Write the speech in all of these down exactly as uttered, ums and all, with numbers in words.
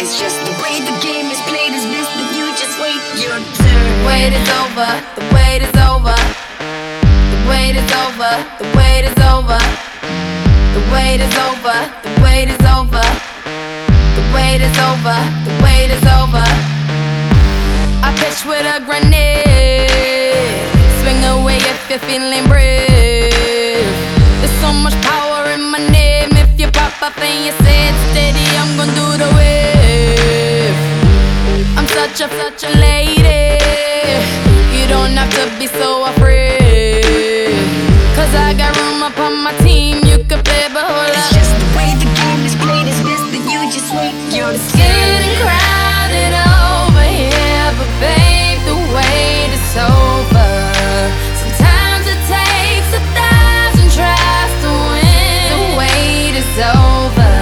It's just the way the game is played is best that you just wait your turn. The wait is over, the wait is over. The wait is over, the wait is over. The wait is over, the wait is over. The wait is over, the wait is over. I pitch with a grenade. Swing away if you're feeling brave. There's so much power in my name. If you pop up and you say it steady, I'm gon' do the wave. I'm such a, such a lady. You don't have to be so afraid, cause I got room up on my team. You can play, but hold up. It's just the way the game is played is best that you just wait your It's turn. getting crowded over here, but babe, the wait is over. Sometimes it takes a thousand tries to win. The wait is over.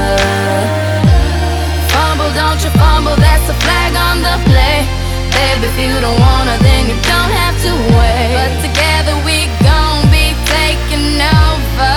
Fumble, don't you fumble, that's a flag on the play. Babe, if you don't wanna, then you don't have to wait. But together we gon' be taking over.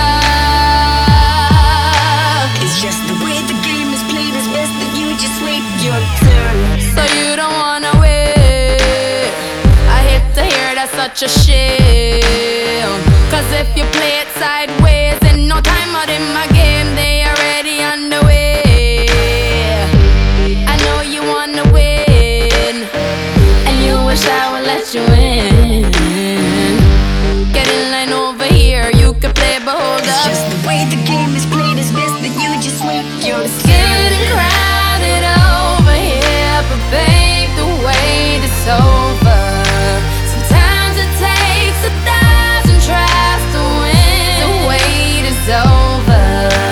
It's just the way the game is played is best that you just wait your turn. So you don't wanna wait. I hate to hear that's such a shame, cause if you play it sideways, in no time out in my game, they already underway. I know you wanna win, and you wish I would let you in. Get in line over here, you can play, but hold It's up. just the way the game is played is best that you just wait your It's turn. getting crowded over here, but babe, the wait is over. Sometimes it takes a thousand tries to win. The wait is over.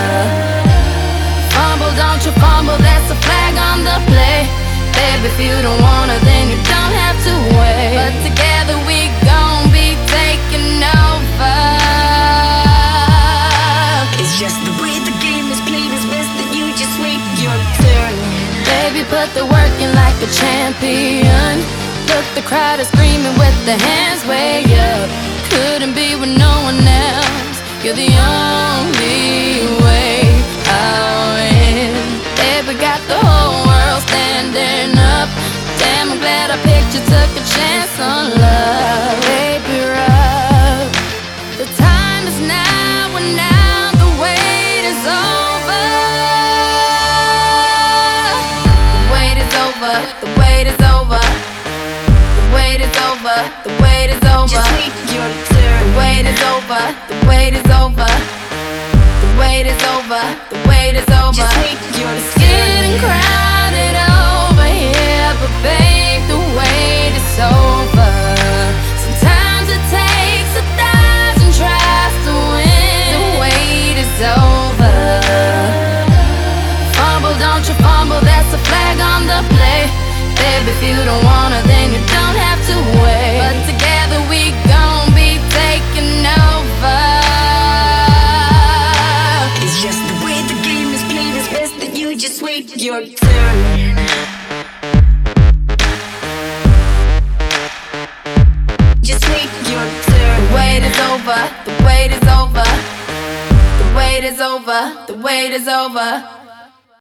Fumble, don't you fumble, that's a flag on the play. Babe, if you don't wanna, then you don't have to wait. But together we gon' be taking over. It's just the way the game is played is best that you just wait your turn. Baby, put the work in like a champion. Look, the crowd is screaming with their hands way up. Couldn't be with no one else. You're the only way I'll win. Baby, got the whole world standing up. Damn, I'm glad I picked you, took a chance on love. Baby, rough. The time is now, and now the wait is over. The wait is over, the wait is over. The wait is over, the wait is over. Just wait your turn. The wait is over, the wait is over. The wait is over, the wait is over. Just wait your It's getting turn. crowded over here, but babe, the wait is over. Sometimes it takes a thousand tries to win. The wait is over. Fumble, don't you fumble, that's a flag on the play. Babe, if you don't wanna, then you don't have to wait. But together we gon' be taking over. It's just the way the game is played is best that you just wait your turn. Just wait your turn. The wait is over, the wait is over. The wait is over, the wait is over.